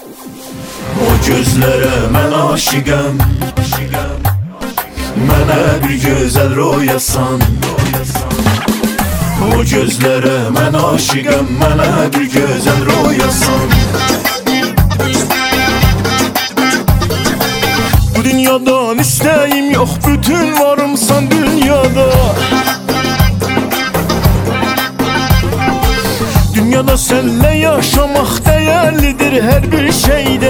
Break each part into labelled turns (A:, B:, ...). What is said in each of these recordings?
A: O gözlərə mən aşiqəm, mənə bir gözəl royasan. O gözlərə mən aşiqəm, mənə bir gözəl royasan. Bu dünyadan istəyim yox, bütün varımsan dünyada. Dünyada sənlə yaşamaq dəyərlidir hər bir şeydə.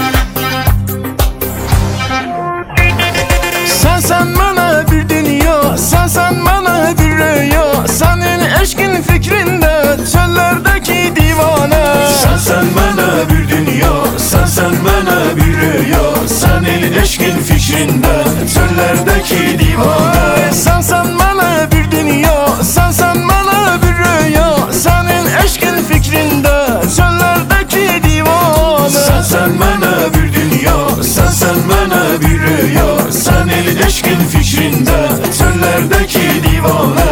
A: Sənsən mənə bir dünya, sənsən mənə bir rüya. Sənin eşqin fikrində çöllərdəki divanə. Sənsən mənə bir dünya, sənsən mənə bir rüya. Sənin eşqin fikrində çöllərdəki divanə. Sənsən mənə bir dünya, sənsən mənə bir rüya. Sənin eşqin fikrində çöllərdəki divanə. Sənsən mənə bir dünya, sənsən mənə bir rüya. Sənin eşqin fikrində çöllərdəki divanə.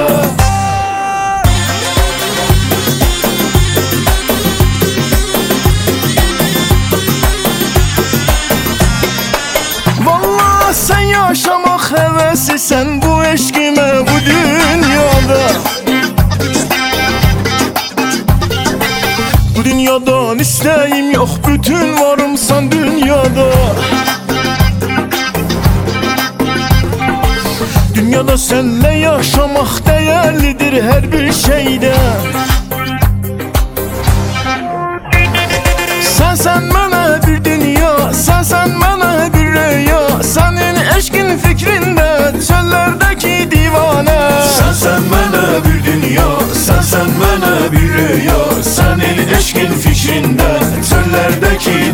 A: Vallahi sən yaşamaq həvəsisən bu eşqimə bu dünyada. Bu dünyadan istəyim yox, bütün varımsan dünyada. Dünyada sənlə yaşamaq dəyərlidir hər bir şeydə. Sənsən mənə bir dünya, sənsən mənə bir rüya. Sənin eşqin fikrində çöllərdəki divanə. Sənsən mənə bir dünya, sənsən mənə bir rüya. Sənin eşqin fikrində çöllərdəki